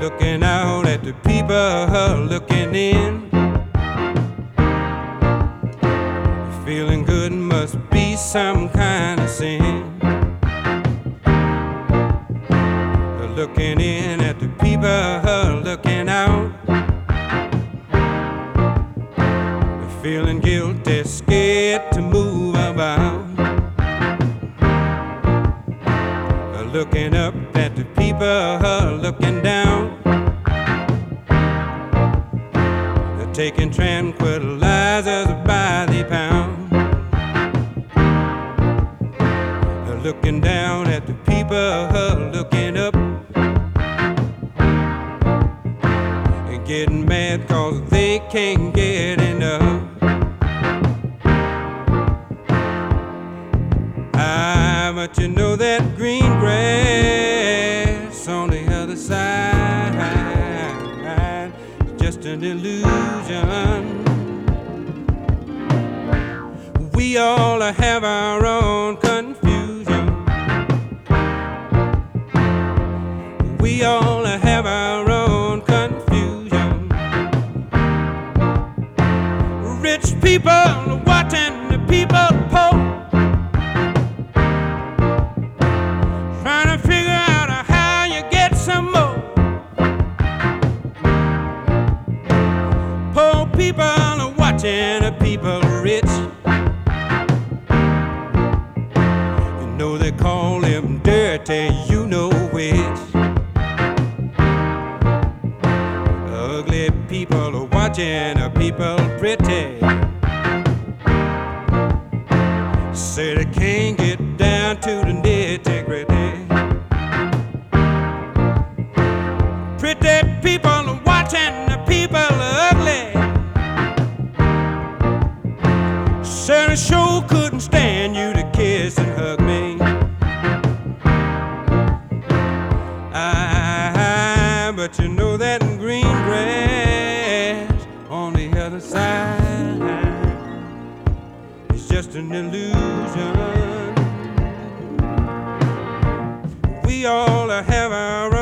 looking out at the people looking in. Feeling good must be some kind of sin. Looking in at the people looking out. Feeling guilty, scared to move about. Looking up at the people looking down. Taking tranquilizers by the pound. Looking down at the people looking up. And getting mad cause they can't get enough. But you know that green grass on the other side is just an illusion. We all have our own confusion. We all have our own confusion. Rich people watching the people poor. People are watching the people rich. You know they call them dirty, you know which. Ugly people are watching the people pretty. Say they can't get down to the nitty-gritty. Pretty people are watching the people ugly. Said I sure couldn't stand you to kiss and hug me. But you know that green grass on the other side is just an illusion. We all have our